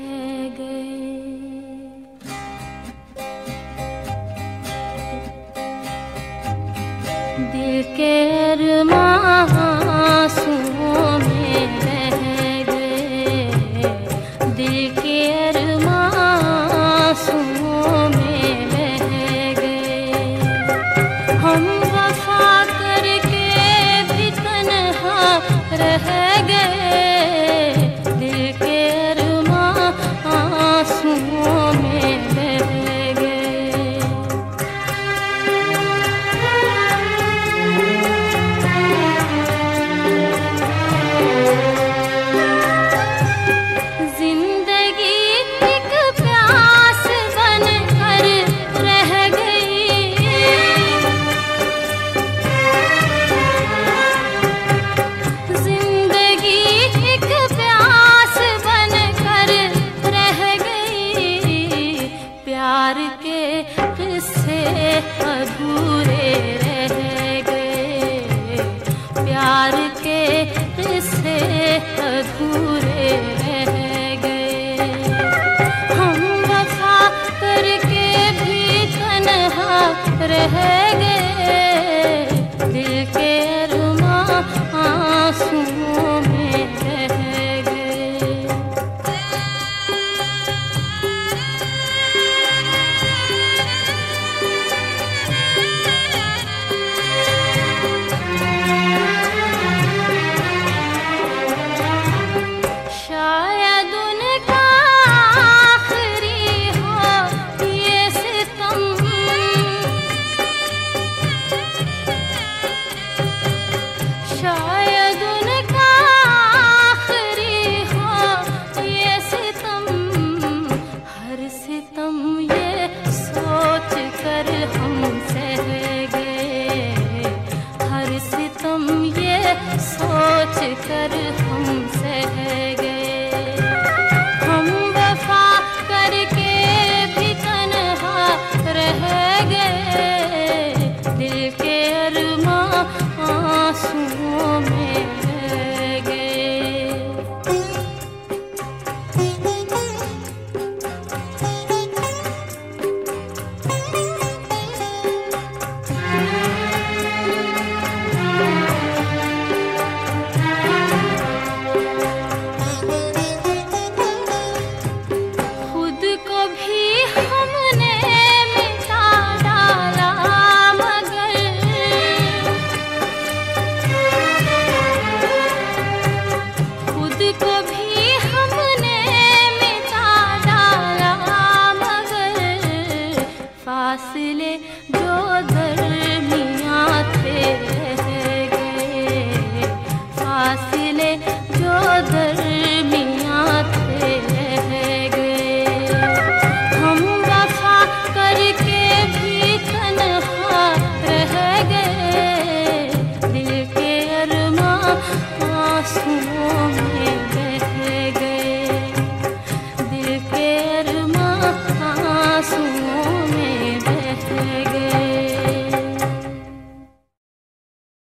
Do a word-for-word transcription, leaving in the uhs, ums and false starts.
दिल के अरमां आँसुओं में रह गए, दिल के अरमां आँसुओं में रह गए। हम वफा करके भी तन्हा रह गए, दिल के अरमां आँसुओं में रह गए। प्यार के किस्से अधूरे रह गए, प्यार के किस्से अधूरे रह गए। हम वफा करके भी तन्हा रह गए, दिल के अरमां आँसुओं में रह गए। शायद उनका आखिरी हो ये सितम, हर सितम ये सोच कर हम सह गए, हर सितम ये सोच कर हम सह गए। हम वफा करके भी तन्हा रह गए, दिल के अरमां आँसुओं में रह गए। खुद को भी हमने मिटा डाला, मगर खुद को भी हमने मिटा डाला, मगर फासले जो दरमियाँ थे रह गए, फासले जो दरमियाँ थे रह गए। हम वफा करके भी तन्हा रह गए, दिल के अरमां आँसुओं में